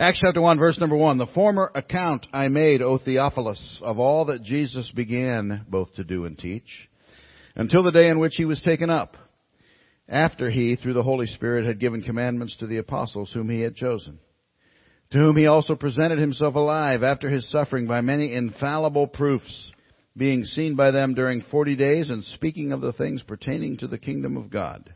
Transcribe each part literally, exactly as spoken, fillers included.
Acts chapter one, verse number one. The former account I made, O Theophilus, of all that Jesus began both to do and teach, until the day in which he was taken up, after he, through the Holy Spirit, had given commandments to the apostles whom he had chosen, to whom he also presented himself alive after his suffering by many infallible proofs, being seen by them during forty days, and speaking of the things pertaining to the kingdom of God.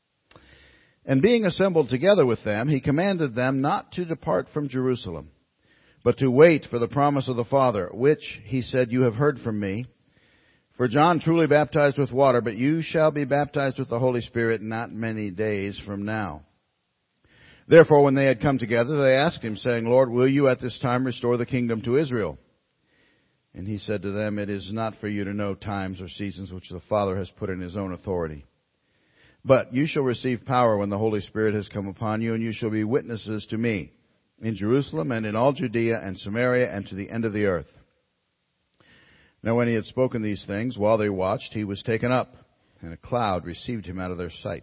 And being assembled together with them, he commanded them not to depart from Jerusalem, but to wait for the promise of the Father, which, he said, you have heard from me. For John truly baptized with water, but you shall be baptized with the Holy Spirit not many days from now. Therefore, when they had come together, they asked him, saying, Lord, will you at this time restore the kingdom to Israel? And he said to them, it is not for you to know times or seasons which the Father has put in his own authority. But you shall receive power when the Holy Spirit has come upon you, and you shall be witnesses to me in Jerusalem and in all Judea and Samaria and to the end of the earth. Now when he had spoken these things, while they watched, he was taken up, and a cloud received him out of their sight.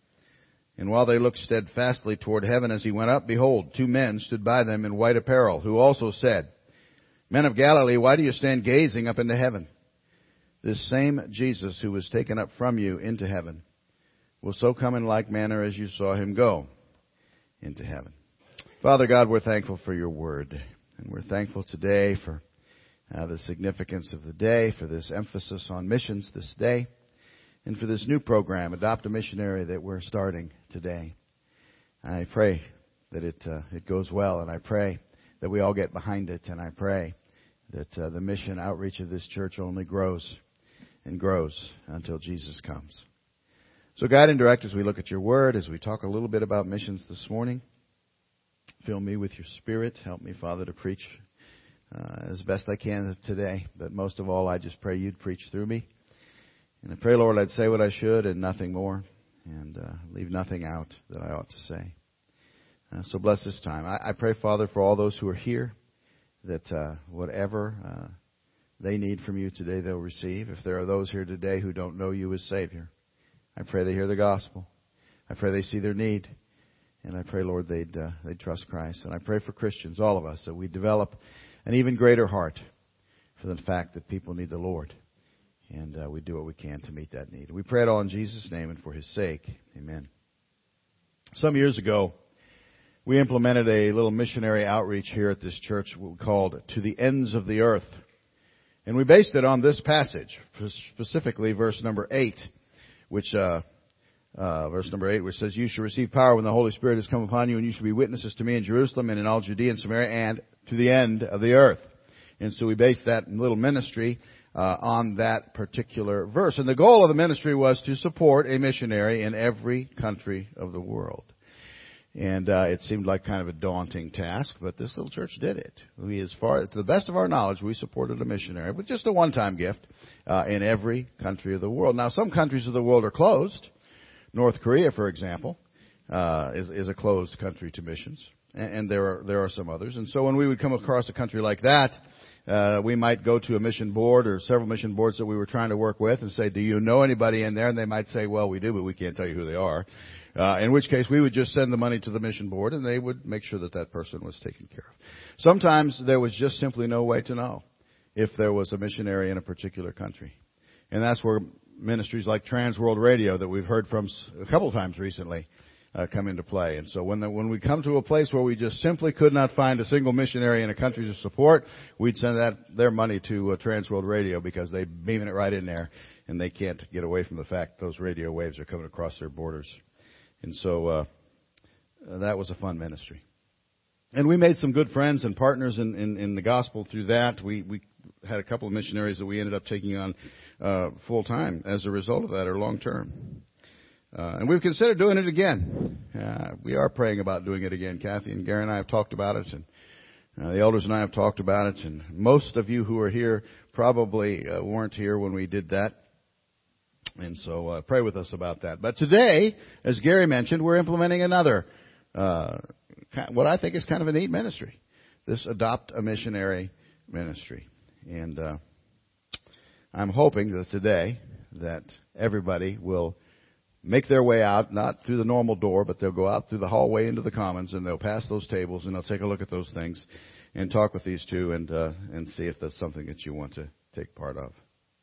And while they looked steadfastly toward heaven as he went up, behold, two men stood by them in white apparel, who also said, Men of Galilee, why do you stand gazing up into heaven? This same Jesus who was taken up from you into heaven will so come in like manner as you saw him go into heaven. Father God, we're thankful for your word. And we're thankful today for uh, the significance of the day, for this emphasis on missions this day, and for this new program, Adopt a Missionary, that we're starting today. I pray that it uh, it goes well, and I pray that we all get behind it, and I pray that uh, the mission outreach of this church only grows and grows until Jesus comes. So guide and direct as we look at your word, as we talk a little bit about missions this morning. Fill me with your spirit. Help me, Father, to preach uh, as best I can today. But most of all, I just pray you'd preach through me. And I pray, Lord, I'd say what I should and nothing more, and uh, leave nothing out that I ought to say. Uh, so bless this time. I, I pray, Father, for all those who are here, that uh, whatever uh, they need from you today, they'll receive. If there are those here today who don't know you as Savior, I pray they hear the gospel. I pray they see their need. And I pray, Lord, they'd, uh, they'd trust Christ. And I pray for Christians, all of us, that we develop an even greater heart for the fact that people need the Lord. And uh, we do what we can to meet that need. We pray it all in Jesus' name and for his sake. Amen. Some years ago, we implemented a little missionary outreach here at this church called To the Ends of the Earth. And we based it on this passage, specifically verse number eight. Which, uh, uh, verse number eight, which says, You shall receive power when the Holy Spirit has come upon you, and you shall be witnesses to me in Jerusalem and in all Judea and Samaria and to the end of the earth. And so we based that little ministry uh, on that particular verse. And the goal of the ministry was to support a missionary in every country of the world. And uh, it seemed like kind of a daunting task, but this little church did it. We, as far to the best of our knowledge, we supported a missionary with just a one-time gift uh, in every country of the world. Now, some countries of the world are closed. North Korea, for example, uh, is, is a closed country to missions, and, and there are there are some others. And so, when we would come across a country like that, uh, we might go to a mission board or several mission boards that we were trying to work with and say, "Do you know anybody in there?" And they might say, "Well, we do, but we can't tell you who they are." Uh, in which case, we would just send the money to the mission board, and they would make sure that that person was taken care of. Sometimes there was just simply no way to know if there was a missionary in a particular country. And that's where ministries like Trans World Radio, that we've heard from a couple of times recently, uh, come into play. And so when the, when we come to a place where we just simply could not find a single missionary in a country to support, we'd send that their money to uh, Trans World Radio, because they beaming it right in there, and they can't get away from the fact those radio waves are coming across their borders. And so uh, that was a fun ministry. And we made some good friends and partners in, in, in the gospel through that. We, we had a couple of missionaries that we ended up taking on uh, full time as a result of that, or long term. Uh, and we've considered doing it again. Uh, we are praying about doing it again. Kathy and Gary and I have talked about it, and uh, the elders and I have talked about it. And most of you who are here probably uh, weren't here when we did that. And so uh, pray with us about that. But today, as Gary mentioned, we're implementing another, uh, what I think is kind of a neat ministry, this Adopt a Missionary ministry. And uh, I'm hoping that today that everybody will make their way out, not through the normal door, but they'll go out through the hallway into the commons, and they'll pass those tables, and they'll take a look at those things and talk with these two and uh, and see if that's something that you want to take part of.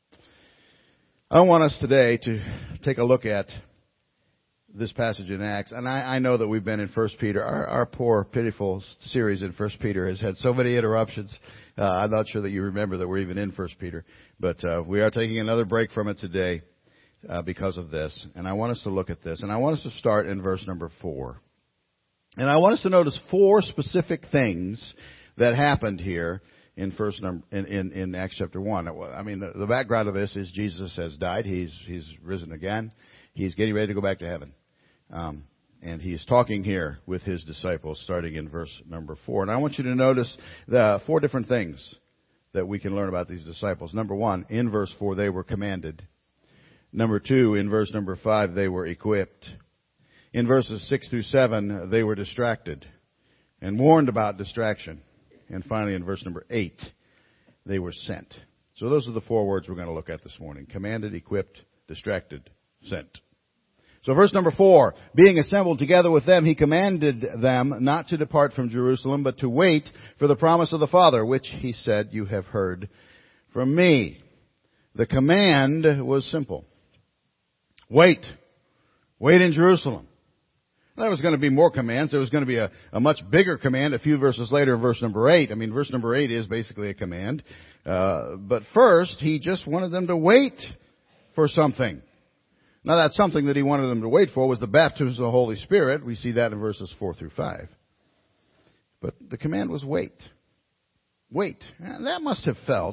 I want us today to take a look at this passage in Acts, and I, I know that we've been in First Peter. Our, our poor, pitiful series in First Peter has had so many interruptions. Uh, I'm not sure that you remember that we're even in First Peter, but uh, we are taking another break from it today uh, because of this. And I want us to look at this, and I want us to start in verse number four. And I want us to notice four specific things that happened here in first number in, in, in Acts chapter one. I mean, the, the background of this is Jesus has died. He's he's risen again. He's getting ready to go back to heaven. Um, and he's talking here with his disciples starting in verse number four. And I want you to notice the four different things that we can learn about these disciples. Number one, in verse four, they were commanded. Number two, in verse number five, they were equipped. In verses six through seven, they were distracted and warned about distraction. And finally, in verse number eight, they were sent. So those are the four words we're going to look at this morning. Commanded, equipped, distracted, sent. So verse number four, being assembled together with them, he commanded them not to depart from Jerusalem, but to wait for the promise of the Father, which he said, you have heard from me. The command was simple. Wait. Wait in Jerusalem. There was going to be more commands. There was going to be a, a much bigger command a few verses later in verse number eight. I mean, verse number eight is basically a command. Uh, but first, he just wanted them to wait for something. Now, that something that he wanted them to wait for was the baptism of the Holy Spirit. We see that in verses four through five. But the command was wait. Wait. And that must have felt,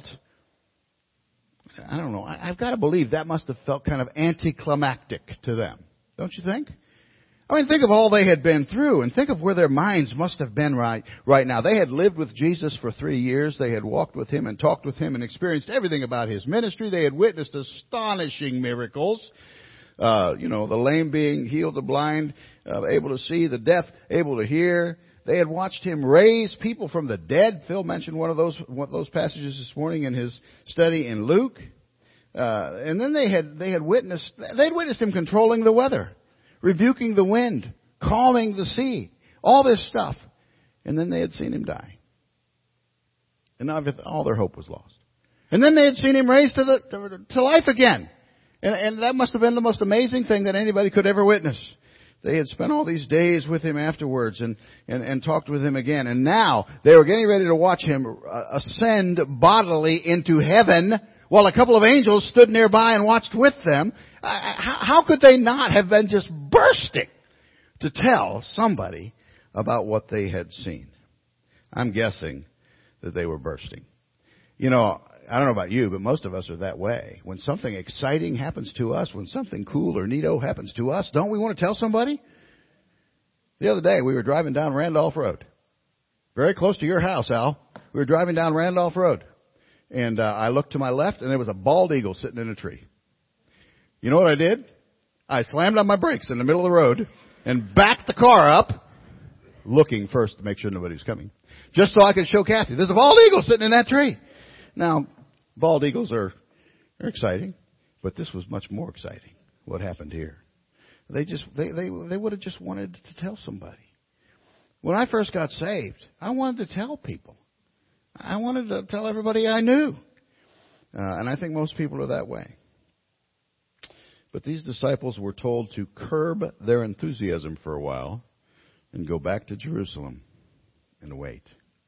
I don't know, I've got to believe that must have felt kind of anticlimactic to them. Don't you think? I mean, think of all they had been through, and think of where their minds must have been right right now. They had lived with Jesus for three years. They had walked with him and talked with him and experienced everything about his ministry. They had witnessed astonishing miracles. Uh, you know, the lame being healed, the blind uh, able to see, the deaf able to hear. They had watched him raise people from the dead. Phil mentioned one of those one of those passages this morning in his study in Luke. Uh, and then they had they had witnessed they had witnessed him controlling the weather, rebuking the wind, calming the sea, all this stuff. And then they had seen him die. And now all their hope was lost. And then they had seen him raised to the to, to life again. And, and that must have been the most amazing thing that anybody could ever witness. They had spent all these days with him afterwards and, and, and talked with him again. And now they were getting ready to watch him ascend bodily into heaven while a couple of angels stood nearby and watched with them. How could they not have been just bursting to tell somebody about what they had seen? I'm guessing that they were bursting. You know, I don't know about you, but most of us are that way. When something exciting happens to us, when something cool or neato happens to us, don't we want to tell somebody? The other day, we were driving down Randolph Road. Very close to your house, Al. We were driving down Randolph Road. And uh, I looked to my left, and there was a bald eagle sitting in a tree. You know what I did? I slammed on my brakes in the middle of the road and backed the car up, looking first to make sure nobody was coming, just so I could show Kathy, there's a bald eagle sitting in that tree. Now, bald eagles are, are exciting, but this was much more exciting, what happened here. They just, they, they, they would have just wanted to tell somebody. When I first got saved, I wanted to tell people. I wanted to tell everybody I knew. Uh, and I think most people are that way. But these disciples were told to curb their enthusiasm for a while and go back to Jerusalem and wait.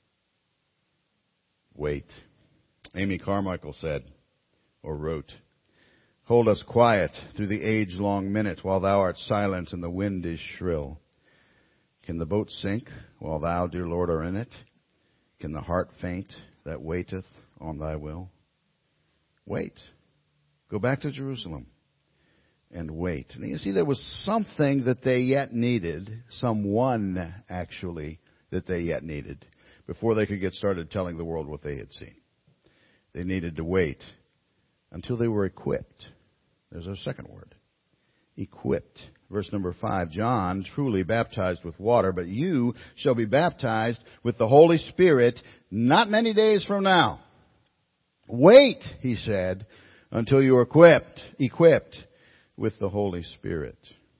Wait. Amy Carmichael said, or wrote, hold us quiet through the age-long minute while thou art silent and the wind is shrill. Can the boat sink while thou, dear Lord, are in it? Can the heart faint that waiteth on thy will? Wait. Go back to Jerusalem and wait. And you see, there was something that they yet needed, someone actually that they yet needed, before they could get started telling the world what they had seen. They needed to wait until they were equipped. There's our second word. Equipped. Verse number five, John truly baptized with water, but you shall be baptized with the Holy Spirit not many days from now. Wait, he said, until you are equipped, equipped. with the Holy Spirit.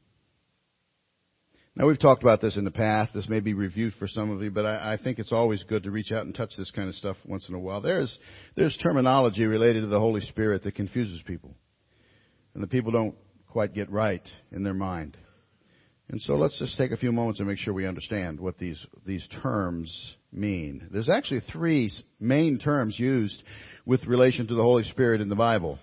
Now, we've talked about this in the past. This may be reviewed for some of you, but I, I think it's always good to reach out and touch this kind of stuff once in a while. There's, there's terminology related to the Holy Spirit that confuses people. And the people don't quite get right in their mind. And so let's just take a few moments and make sure we understand what these, these terms mean. There's actually three main terms used with relation to the Holy Spirit in the Bible.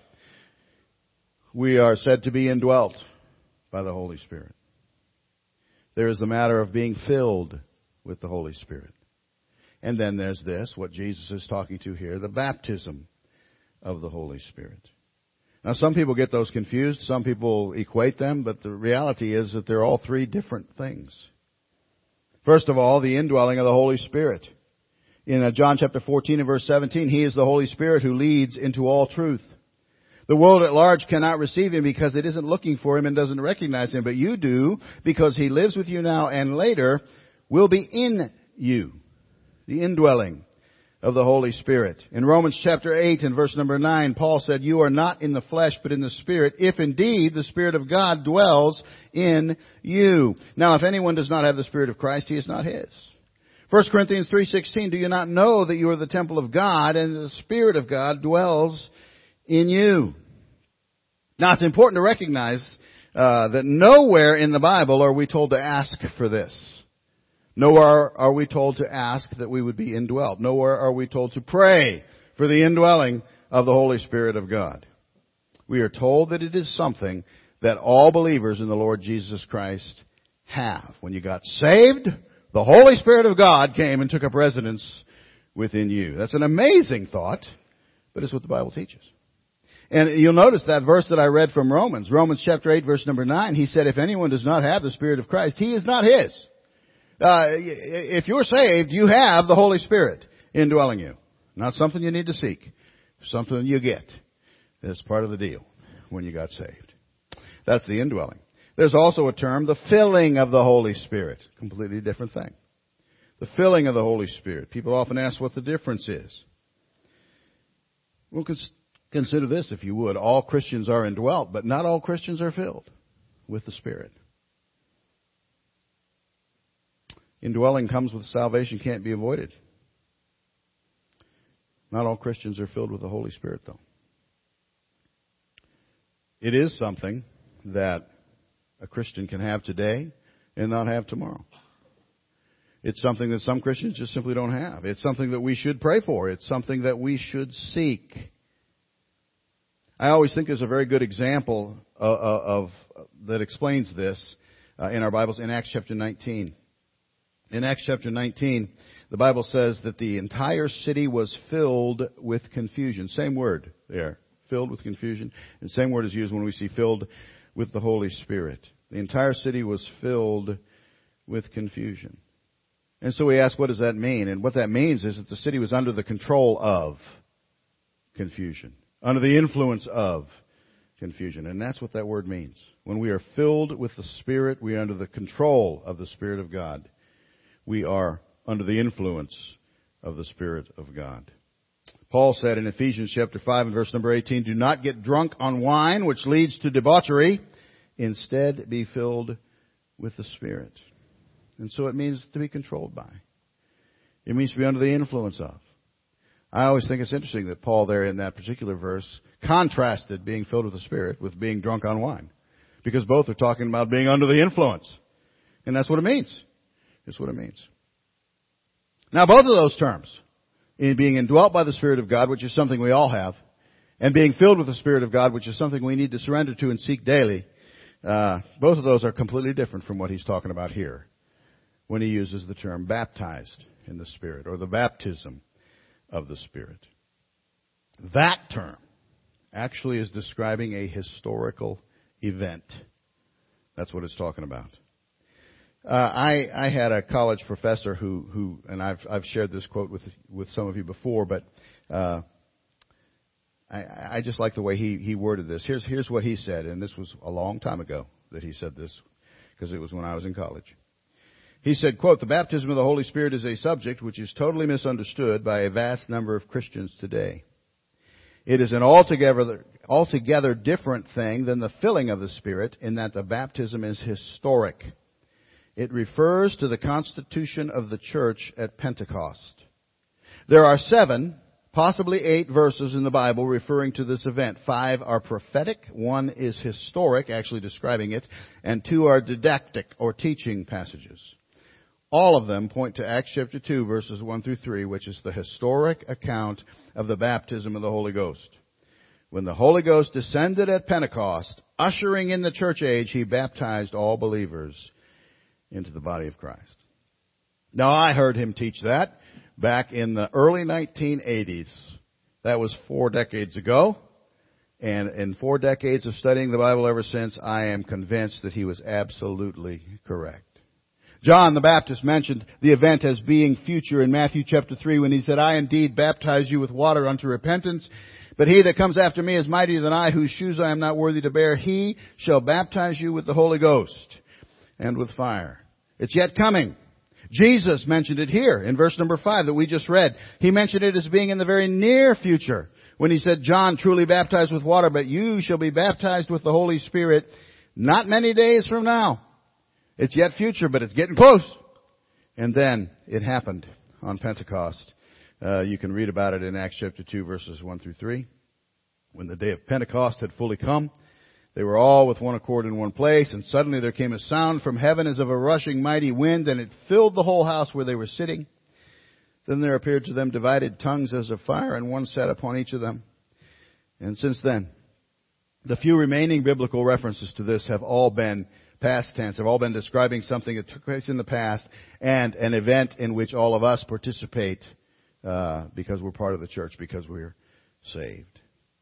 We are said to be indwelt by the Holy Spirit. There is the matter of being filled with the Holy Spirit. And then there's this, what Jesus is talking to here, the baptism of the Holy Spirit. Now, some people get those confused. Some people equate them, but the reality is that they're all three different things. First of all, the indwelling of the Holy Spirit. In John chapter fourteen and verse seventeen, He is the Holy Spirit who leads into all truth. The world at large cannot receive Him because it isn't looking for Him and doesn't recognize Him, but you do because He lives with you now and later will be in you. The indwelling of the Holy Spirit. In Romans chapter eight and verse number nine, Paul said, you are not in the flesh but in the Spirit, if indeed the Spirit of God dwells in you. Now, if anyone does not have the Spirit of Christ, he is not his. First Corinthians three sixteen, do you not know that you are the temple of God and the Spirit of God dwells in you? Now, it's important to recognize uh, that nowhere in the Bible are we told to ask for this. Nowhere are we told to ask that we would be indwelt. Nowhere are we told to pray for the indwelling of the Holy Spirit of God. We are told that it is something that all believers in the Lord Jesus Christ have. When you got saved, the Holy Spirit of God came and took up residence within you. That's an amazing thought, but it's what the Bible teaches. And you'll notice that verse that I read from Romans, Romans chapter eight, verse number nine, he said, if anyone does not have the Spirit of Christ, he is not his. Uh, if you're saved, you have the Holy Spirit indwelling you. Not something you need to seek. Something you get. That's part of the deal when you got saved. That's the indwelling. There's also a term, the filling of the Holy Spirit. Completely different thing. The filling of the Holy Spirit. People often ask what the difference is. Well, consider this, if you would. All Christians are indwelt, but not all Christians are filled with the Spirit. Indwelling comes with salvation, can't be avoided. Not all Christians are filled with the Holy Spirit, though. It is something that a Christian can have today and not have tomorrow. It's something that some Christians just simply don't have. It's something that we should pray for. It's something that we should seek. I always think there's a very good example of, of, of that explains this uh, in our Bibles in Acts chapter nineteen. In Acts chapter nineteen, the Bible says that the entire city was filled with confusion. Same word there, filled with confusion. And same word is used when we see filled with the Holy Spirit. The entire city was filled with confusion. And so we ask, what does that mean? And what that means is that the city was under the control of confusion, under the influence of confusion. And that's what that word means. When we are filled with the Spirit, we are under the control of the Spirit of God. We are under the influence of the Spirit of God. Paul said in Ephesians chapter five and verse number eighteen, do not get drunk on wine, which leads to debauchery. Instead, be filled with the Spirit. And so it means to be controlled by. It means to be under the influence of. I always think it's interesting that Paul there in that particular verse contrasted being filled with the Spirit with being drunk on wine. Because both are talking about being under the influence. And that's what it means. That's what it means. Now, both of those terms, in being indwelt by the Spirit of God, which is something we all have, and being filled with the Spirit of God, which is something we need to surrender to and seek daily, uh, both of those are completely different from what he's talking about here when he uses the term baptized in the Spirit, or the baptism of the Spirit. That term actually is describing a historical event. That's what it's talking about. Uh, I, I had a college professor who, who, and I've, I've shared this quote with, with some of you before, but, uh, I, I just like the way he, he worded this. Here's, here's what he said, and this was a long time ago that he said this, because it was when I was in college. He said, quote, the baptism of the Holy Spirit is a subject which is totally misunderstood by a vast number of Christians today. It is an altogether, altogether different thing than the filling of the Spirit in that the baptism is historic. It refers to the constitution of the church at Pentecost. There are seven, possibly eight verses in the Bible referring to this event. Five are prophetic, one is historic, actually describing it, and two are didactic or teaching passages. All of them point to Acts chapter two, verses one through three, which is the historic account of the baptism of the Holy Ghost. When the Holy Ghost descended at Pentecost, ushering in the church age, He baptized all believers into the body of Christ. Now, I heard him teach that back in the early nineteen eighties. That was four decades ago. And in four decades of studying the Bible ever since, I am convinced that he was absolutely correct. John the Baptist mentioned the event as being future in Matthew chapter three when he said, I indeed baptize you with water unto repentance, but he that comes after me is mightier than I, whose shoes I am not worthy to bear. He shall baptize you with the Holy Ghost and with fire. It's yet coming. Jesus mentioned it here in verse number five that we just read. He mentioned it as being in the very near future when he said, John truly baptized with water, but you shall be baptized with the Holy Spirit not many days from now. It's yet future, but it's getting close. And then it happened on Pentecost. Uh, you can read about it in Acts chapter two, verses one through three. When the day of Pentecost had fully come, they were all with one accord in one place, and suddenly there came a sound from heaven as of a rushing mighty wind, and it filled the whole house where they were sitting. Then there appeared to them divided tongues as of fire, and one sat upon each of them. And since then, the few remaining biblical references to this have all been past tense, have all been describing something that took place in the past and an event in which all of us participate uh, because we're part of the church, because we're saved.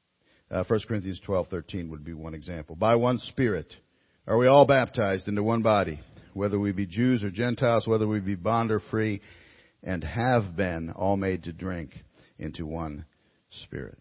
Uh, First Corinthians twelve thirteen would be one example. By one Spirit are we all baptized into one body, whether we be Jews or Gentiles, whether we be bond or free, and have been all made to drink into one Spirit.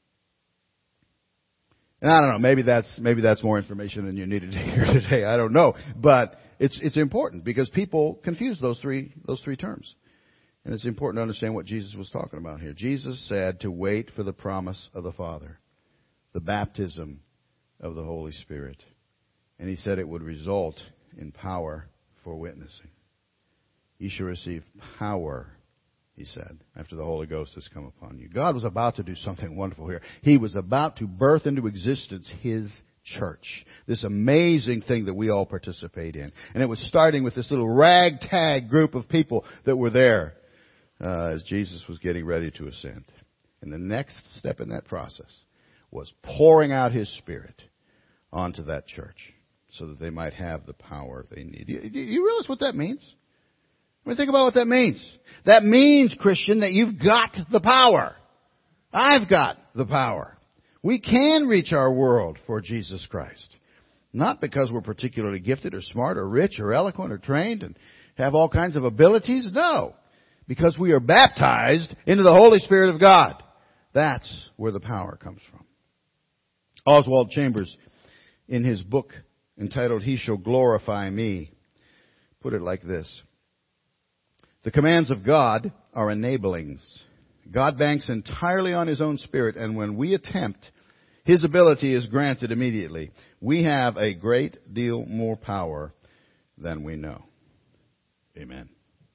And I don't know, maybe that's, maybe that's more information than you needed to hear today. I don't know. But it's, it's important because people confuse those three, those three terms. And it's important to understand what Jesus was talking about here. Jesus said to wait for the promise of the Father, the baptism of the Holy Spirit. And He said it would result in power for witnessing. You shall receive power, He said, after the Holy Ghost has come upon you. God was about to do something wonderful here. He was about to birth into existence His church. This amazing thing that we all participate in. And it was starting with this little ragtag group of people that were there uh, as Jesus was getting ready to ascend. And the next step in that process was pouring out His Spirit onto that church so that they might have the power they need. You, you realize what that means? I mean, think about what that means. That means, Christian, that you've got the power. I've got the power. We can reach our world for Jesus Christ. Not because we're particularly gifted or smart or rich or eloquent or trained and have all kinds of abilities. No. Because we are baptized into the Holy Spirit of God. That's where the power comes from. Oswald Chambers, in his book entitled He Shall Glorify Me, put it like this. The commands of God are enablings. God banks entirely on His own Spirit, and when we attempt, His ability is granted immediately. We have a great deal more power than we know. Amen.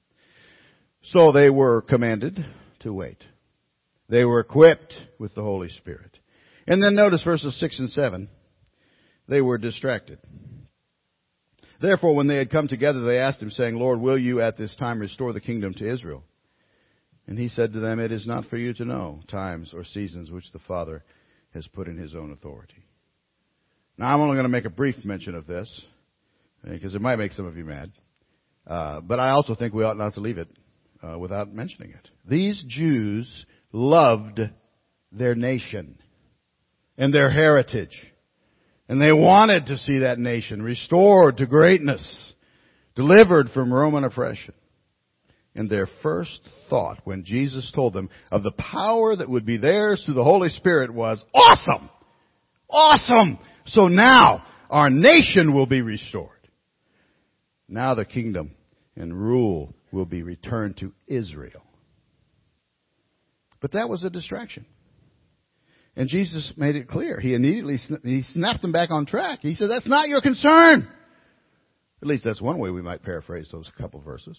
So they were commanded to wait. They were equipped with the Holy Spirit. And then notice verses six and seven. They were distracted. Therefore, when they had come together, they asked Him, saying, Lord, will you at this time restore the kingdom to Israel? And He said to them, it is not for you to know times or seasons which the Father has put in His own authority. Now, I'm only going to make a brief mention of this, because it might make some of you mad. Uh, but I also think we ought not to leave it uh, without mentioning it. These Jews loved their nation and their heritage. And they wanted to see that nation restored to greatness, delivered from Roman oppression. And their first thought when Jesus told them of the power that would be theirs through the Holy Spirit was, awesome! Awesome! So now our nation will be restored. Now the kingdom and rule will be returned to Israel. But that was a distraction. And Jesus made it clear. He immediately he snapped them back on track. He said, that's not your concern. At least that's one way we might paraphrase those couple verses.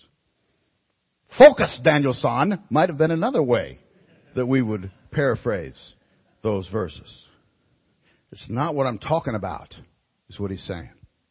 Focus, Daniel-san, might have been another way that we would paraphrase those verses. It's not what I'm talking about, is what he's saying.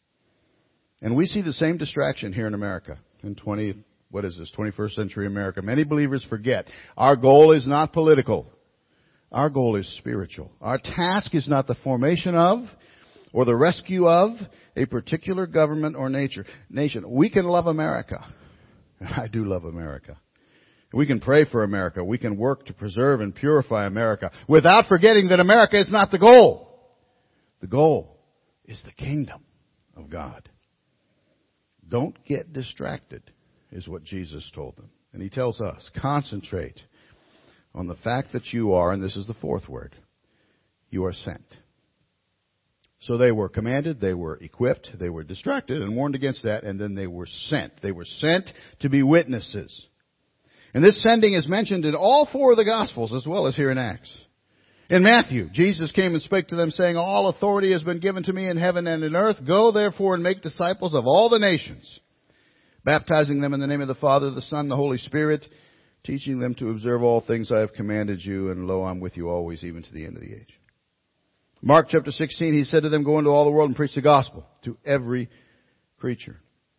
And we see the same distraction here in America in twenty, what is this, twenty-first century America. Many believers forget our goal is not political. Our goal is spiritual. Our task is not the formation of or the rescue of a particular government or nature, nation. We can love America. And I do love America. We can pray for America. We can work to preserve and purify America without forgetting that America is not the goal. The goal is the kingdom of God. Don't get distracted, is what Jesus told them. And he tells us, concentrate on the fact that you are, and this is the fourth word, you are sent. So they were commanded, they were equipped, they were distracted and warned against that, and then they were sent. They were sent to be witnesses. And this sending is mentioned in all four of the Gospels as well as here in Acts. In Matthew, Jesus came and spake to them, saying, all authority has been given to me in heaven and in earth. Go therefore and make disciples of all the nations, baptizing them in the name of the Father, the Son, and the Holy Spirit, teaching them to observe all things I have commanded you, and lo, I'm with you always, even to the end of the age. Mark chapter sixteen, he said to them, go into all the world and preach the gospel to every creature.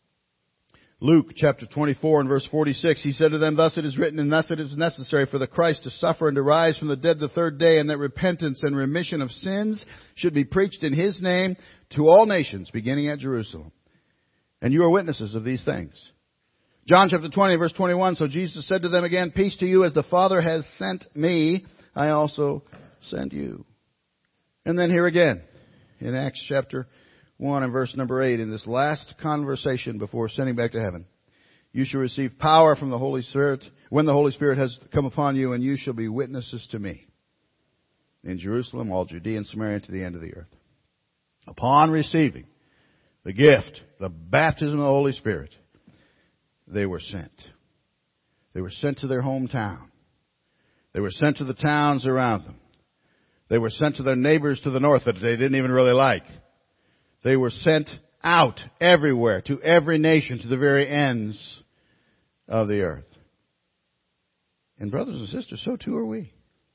Luke chapter twenty-four and verse forty-six, he said to them, thus it is written, and thus it is necessary for the Christ to suffer and to rise from the dead the third day, and that repentance and remission of sins should be preached in his name to all nations, beginning at Jerusalem. And you are witnesses of these things. John chapter twenty, verse twenty-one, so Jesus said to them again, peace to you, as the Father has sent me, I also send you. And then here again, in Acts chapter one and verse number eight, in this last conversation before sending back to heaven, you shall receive power from the Holy Spirit when the Holy Spirit has come upon you, and you shall be witnesses to me in Jerusalem, all Judea and Samaria, and to the end of the earth. Upon receiving the gift, the baptism of the Holy Spirit, they were sent. They were sent to their hometown. They were sent to the towns around them. They were sent to their neighbors to the north that they didn't even really like. They were sent out everywhere, to every nation, to the very ends of the earth. And brothers and sisters, so too are we.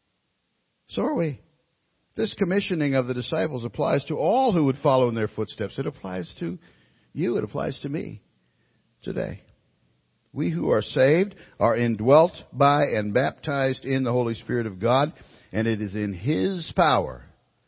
So are we. This commissioning of the disciples applies to all who would follow in their footsteps. It applies to you. It applies to me today. We who are saved are indwelt by and baptized in the Holy Spirit of God, and it is in his power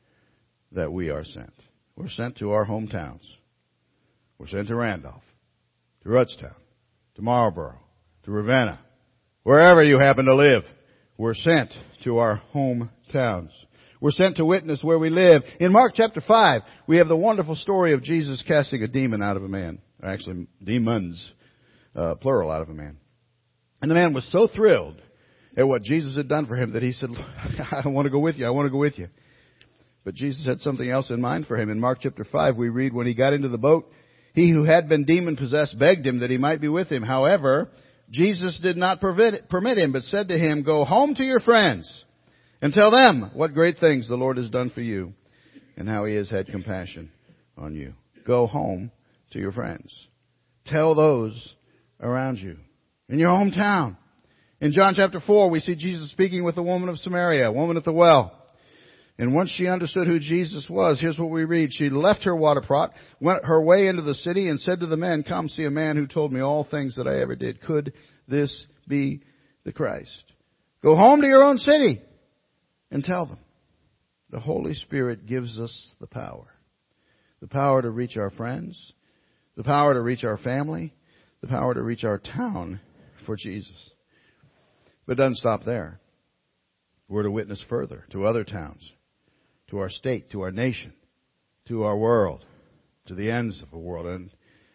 that we are sent. We're sent to our hometowns. We're sent to Randolph, to Ruddstown, to Marlboro, to Ravenna, wherever you happen to live. We're sent to our hometowns. We're sent to witness where we live. In Mark chapter five, we have the wonderful story of Jesus casting a demon out of a man. Actually, demons, uh, plural, out of a man. And the man was so thrilled at what Jesus had done for him that he said, I want to go with you. I want to go with you. But Jesus had something else in mind for him. In Mark chapter five, we read, when he got into the boat, he who had been demon-possessed begged him that he might be with him. However, Jesus did not permit him, but said to him, go home to your friends and tell them what great things the Lord has done for you and how he has had compassion on you. Go home to your friends. Tell those around you in your hometown. In John chapter four, we see Jesus speaking with a woman of Samaria, a woman at the well. And once she understood who Jesus was, here's what we read. She left her water pot, went her way into the city, and said to the men, come see a man who told me all things that I ever did. Could this be the Christ? Go home to your own city and tell them. The Holy Spirit gives us the power. The power to reach our friends. The power to reach our family. The power to reach our town for Jesus. But it doesn't stop there. We're to witness further to other towns, to our state, to our nation, to our world, to the ends of the world. And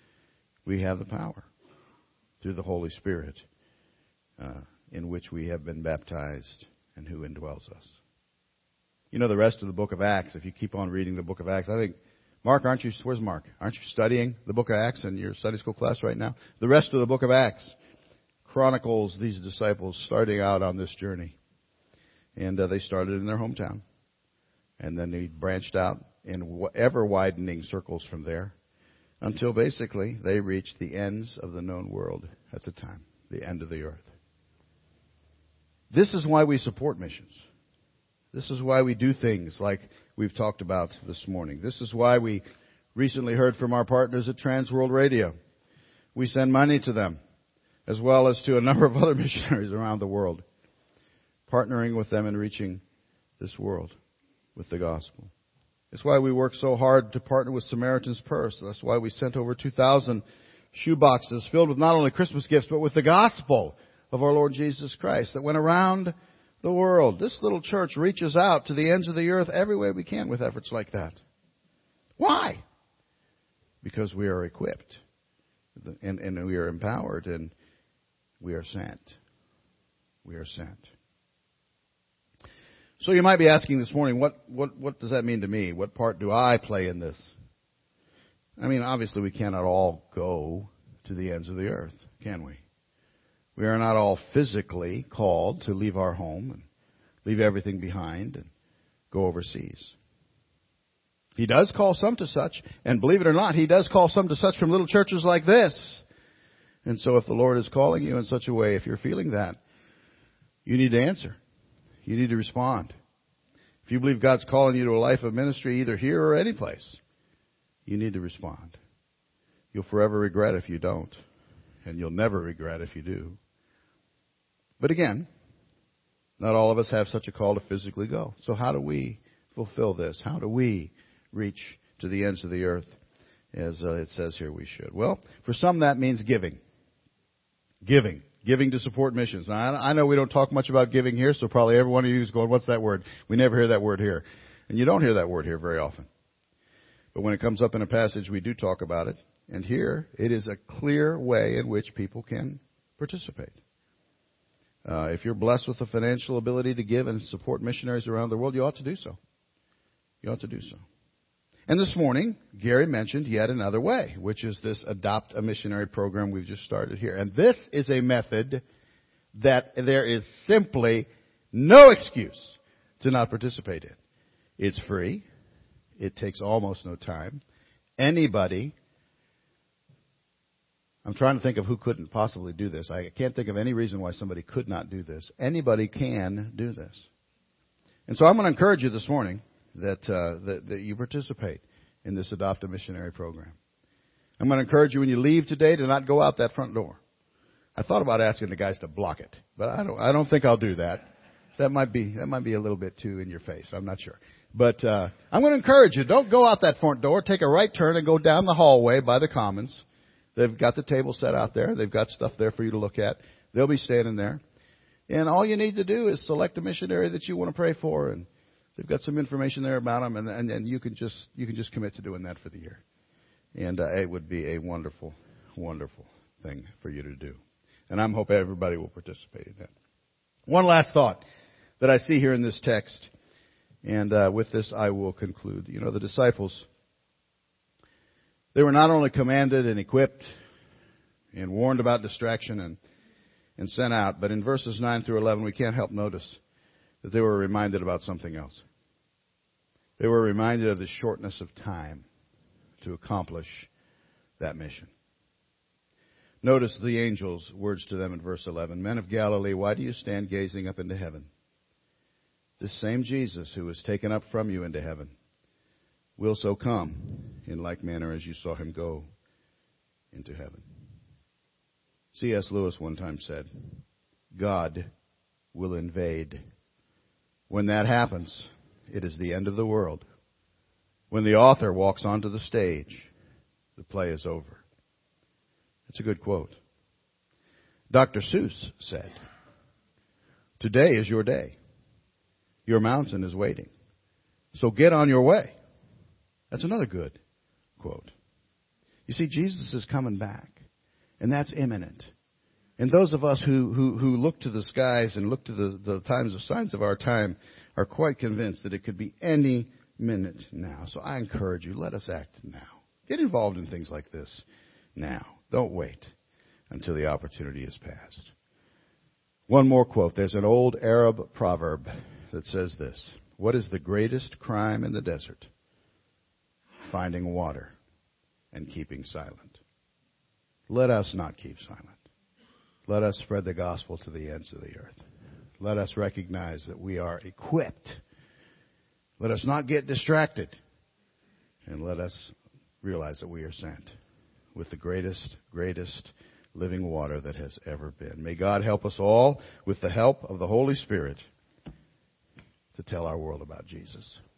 we have the power through the Holy Spirit uh, in which we have been baptized and who indwells us. You know the rest of the book of Acts, if you keep on reading the book of Acts. I think, Mark, aren't you, where's Mark? Aren't you studying the book of Acts in your Sunday school class right now? The rest of the book of Acts chronicles these disciples starting out on this journey. And uh, they started in their hometown. And then he branched out in ever-widening circles from there until basically they reached the ends of the known world at the time, the end of the earth. This is why we support missions. This is why we do things like we've talked about this morning. This is why we recently heard from our partners at Trans World Radio. We send money to them, as well as to a number of other missionaries around the world, partnering with them in reaching this world with the gospel. It's why we work so hard to partner with Samaritan's Purse. That's why we sent over two thousand shoe boxes filled with not only Christmas gifts, but with the gospel of our Lord Jesus Christ that went around the world. This little church reaches out to the ends of the earth every way we can with efforts like that. Why? Because we are equipped and, and we are empowered and we are sent. We are sent. So you might be asking this morning, what, what, what does that mean to me? What part do I play in this? I mean, obviously we cannot all go to the ends of the earth, can we? We are not all physically called to leave our home and leave everything behind and go overseas. He does call some to such, and believe it or not, He does call some to such from little churches like this. And so if the Lord is calling you in such a way, if you're feeling that, you need to answer. You need to respond. If you believe God's calling you to a life of ministry either here or any place, you need to respond. You'll forever regret if you don't, and you'll never regret if you do. But again, not all of us have such a call to physically go. So how do we fulfill this? How do we reach to the ends of the earth as uh, it says here we should? Well, for some that means giving. Giving. Giving to support missions. Now, I know we don't talk much about giving here, so probably every one of you is going, what's that word? We never hear that word here. And you don't hear that word here very often. But when it comes up in a passage, we do talk about it. And here, it is a clear way in which people can participate. Uh, if you're blessed with the financial ability to give and support missionaries around the world, you ought to do so. You ought to do so. And this morning, Gary mentioned yet another way, which is this Adopt a Missionary program we've just started here. And this is a method that there is simply no excuse to not participate in. It's free. It takes almost no time. Anybody, I'm trying to think of who couldn't possibly do this. I can't think of any reason why somebody could not do this. Anybody can do this. And so I'm going to encourage you this morning that, uh, that, that you participate in this Adopt a Missionary program. I'm going to encourage you when you leave today to not go out that front door. I thought about asking the guys to block it, but I don't, I don't think I'll do that. That might be, that might be a little bit too in your face. I'm not sure. But, uh, I'm going to encourage you. Don't go out that front door. Take a right turn and go down the hallway by the Commons. They've got the table set out there. They've got stuff there for you to look at. They'll be standing there. And all you need to do is select a missionary that you want to pray for, and they've got some information there about them, and, and, and you can just you can just commit to doing that for the year. And uh, it would be a wonderful, wonderful thing for you to do. And I hope everybody will participate in that. One last thought that I see here in this text, and uh, with this I will conclude. You know, the disciples, they were not only commanded and equipped and warned about distraction and, and sent out, but in verses nine through eleven we can't help notice that they were reminded about something else. They were reminded of the shortness of time to accomplish that mission. Notice the angel's words to them in verse eleven. Men of Galilee, why do you stand gazing up into heaven? This same Jesus who was taken up from you into heaven will so come in like manner as you saw him go into heaven. C S Lewis one time said, God will invade. When that happens, it is the end of the world. When the author walks onto the stage, the play is over. It's a good quote. Doctor Seuss said, today is your day. Your mountain is waiting. So get on your way. That's another good quote. You see, Jesus is coming back, and that's imminent. And those of us who, who, who look to the skies and look to the, the times of signs of our time are quite convinced that it could be any minute now. So I encourage you, let us act now. Get involved in things like this now. Don't wait until the opportunity is past. One more quote. There's an old Arab proverb that says this: What is the greatest crime in the desert? Finding water and keeping silent. Let us not keep silent. Let us spread the gospel to the ends of the earth. Let us recognize that we are equipped. Let us not get distracted. And let us realize that we are sent with the greatest, greatest living water that has ever been. May God help us all, with the help of the Holy Spirit, to tell our world about Jesus.